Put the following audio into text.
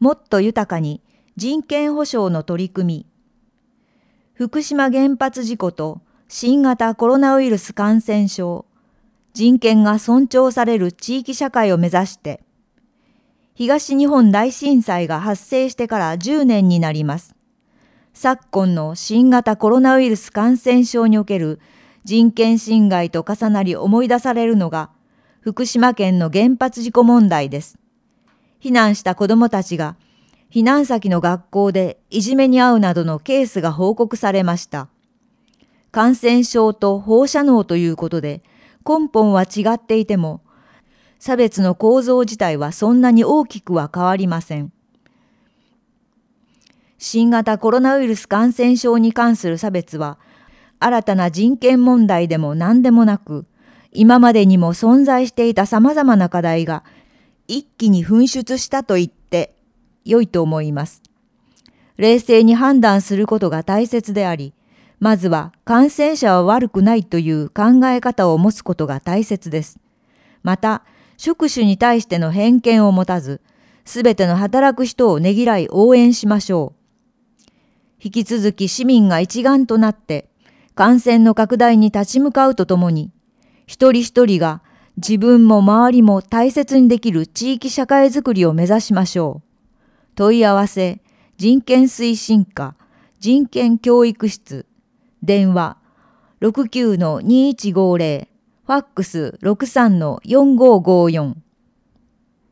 もっと豊かに人権保障の取り組み。福島原発事故と新型コロナウイルス感染症、人権が尊重される地域社会を目指して、東日本大震災が発生してから10年になります。昨今の新型コロナウイルス感染症における人権侵害と重なり思い出されるのが、福島県の原発事故問題です。避難した子どもたちが、避難先の学校でいじめに遭うなどのケースが報告されました。感染症と放射能ということで、根本は違っていても、差別の構造自体はそんなに大きくは変わりません。新型コロナウイルス感染症に関する差別は、新たな人権問題でも何でもなく、今までにも存在していた様々な課題が一気に噴出したと言って良いと思います。冷静に判断することが大切であり、まずは感染者は悪くないという考え方を持つことが大切です。また、職種に対しての偏見を持たず、すべての働く人をねぎらい応援しましょう。引き続き市民が一丸となって、感染の拡大に立ち向かうとともに、一人一人が自分も周りも大切にできる地域社会づくりを目指しましょう。問い合わせ、人権推進課、人権教育室、電話 69-2150、ファックス 63-4554